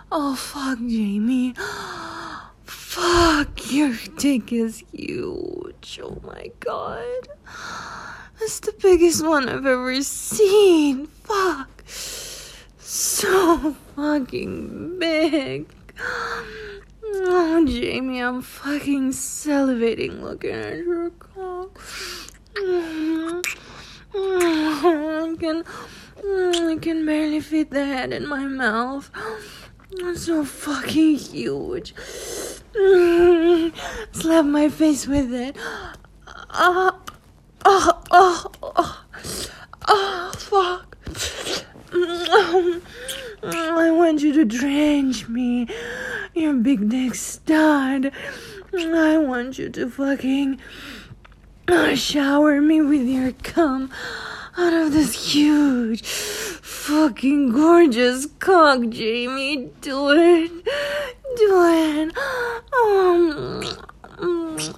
Oh, fuck, Jamie. Fuck, your dick is huge. Oh my god. That's the biggest one I've ever seen. Fuck. So fucking big. Oh, Jamie, I'm fucking salivating looking at your cock. I can barely fit the head in my mouth. It's so fucking huge. Slap my face with it. Fuck. I want you to drench me, your big dick stud. I want you to fucking shower me with your cum out of this huge, fucking gorgeous cock, Jamie. Do it.